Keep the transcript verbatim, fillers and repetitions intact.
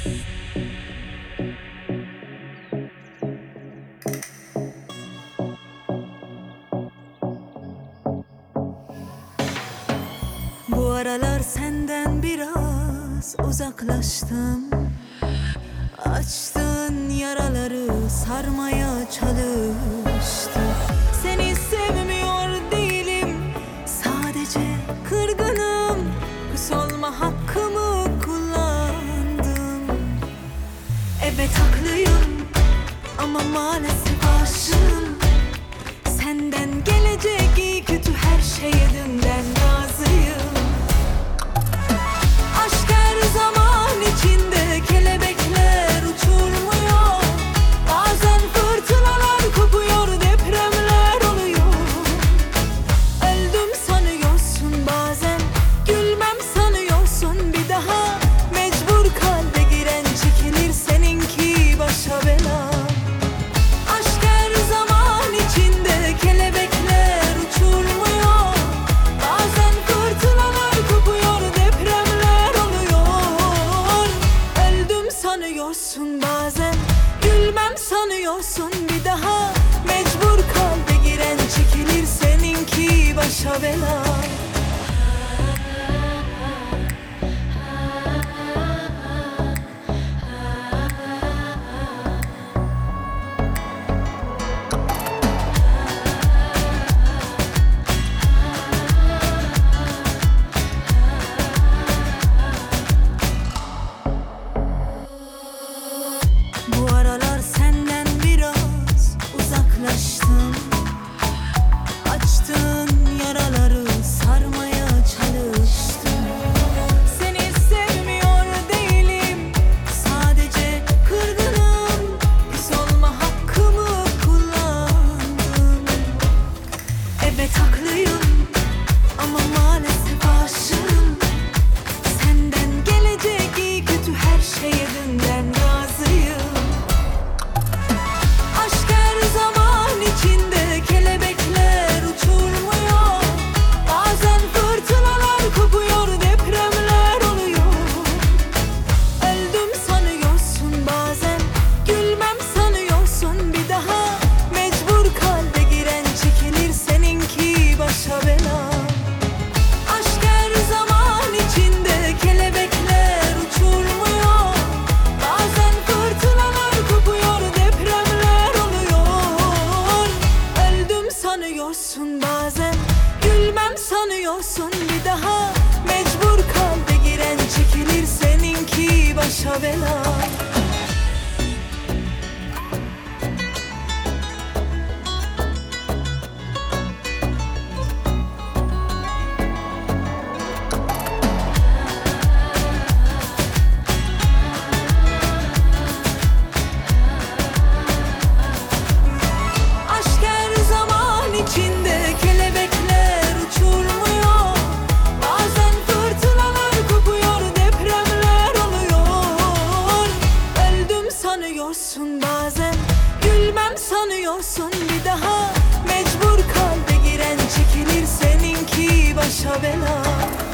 Bu aralar senden biraz uzaklaştım. Açtığın yaraları sarmaya çalıştım. Seni sevmiyor değilim, sadece kırgınım. Küs olma hakkımı kullandım. Evet haklıyım ama maalesef aşığım. Senden gelecek iyi kötü her şeye dünden razıyım. Aşk her zaman içinde kelebekler uçurmuyor. Bazen fırtınalar kopuyor, depremler oluyor. Öldüm sanıyorsun bazen, gülmem sanıyorsun bir daha. Mecbur kalbe giren çekilir, seninki başa bela. Aşk her zaman içinde kelebekler uçurmuyor. Bazen fırtınalar kopuyor, depremler oluyor. Öldüm sanıyorsun bazen, gülmem sanıyorsun bir daha. Mecbur kalbe giren çekilir, seninki başa bela. Bu aralar senden biraz uzaklaştım. Açtığın yaraları sarmaya çalıştım. Seni sevmiyor değilim, sadece kırgınım. Küs olma hakkımı kullandım. Evet haklıyım ama maalesef aşığım. Senden gelecek iyi kötü her şeye dünden razıyım. Aşk her zaman içinde kelebekler uçurmuyor. Bazen fırtınalar kopuyor, depremler oluyor. Öldüm sanıyorsun bazen, gülmem sanıyorsun bir daha. Mecbur kalbe giren çekilir, seninki başa bela. Aşk her zaman içinde kelebekler uçurmuyor. Bazen fırtınalar kopuyor, depremler oluyor. Öldüm sanıyorsun bazen, gülmem sanıyorsun bir daha. Mecbur kalbe giren çekilir, seninki başa bela. Aşk her zaman içinde kelebekler uçurmuyor. Bazen fırtınalar kopuyor, depremler oluyor. Öldüm sanıyorsun bazen, gülmem sanıyorsun bir daha. Mecbur kalbe giren çekilir, seninki başa bela.